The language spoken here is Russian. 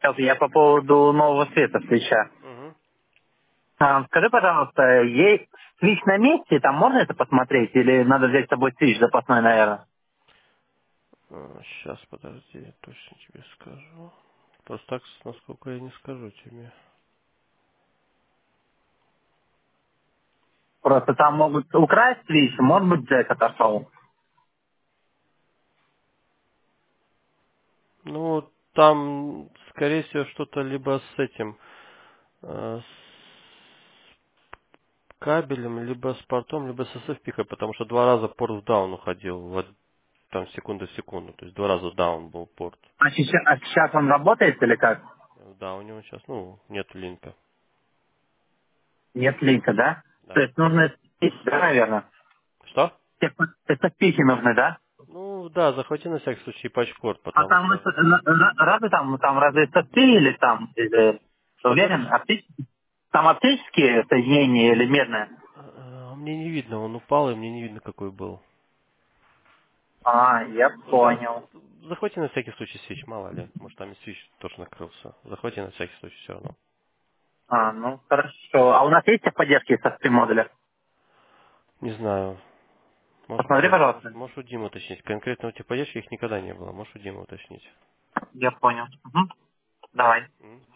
Сейчас я по поводу нового света свеча. Угу. Скажи, пожалуйста, есть свич на месте, там можно это посмотреть, или надо взять с собой свич запасной, наверное? Сейчас, подожди, я точно тебе скажу. Просто так, насколько я не скажу тебе. Просто там могут украсть свич, может быть, Джек отошел. Ну, там, скорее всего, что-то либо с этим, с кабелем, либо с портом, либо с SFP, потому что 2 раза порт в даун уходил, вот там секунда в секунду, то есть 2 раза даун был порт. А сейчас он работает или как? Да, у него сейчас, ну, нет линка. Нет линка, да? То Да. есть нужно свич, да, наверное? Что? Спичи нужны, да? Ну, да, захвати на всякий случай патчкорд, А потому там, что... разве там разве SFP или там, или, Что уверен, говоришь? оптические? Там оптические соединения или медные? Мне не видно, он упал, и мне не видно, какой был. Я понял. Захвати на всякий случай свич, мало ли. Может, там и свич тоже накрылся. Захвати на всякий случай все равно. Ну хорошо. А у нас есть техподдержки со Steam модуля? Не знаю. Посмотри, пожалуйста. Можешь у Димы уточнить. Конкретно у тебя поддержки их никогда не было. Можешь у Димы уточнить. Я понял. Давай. М?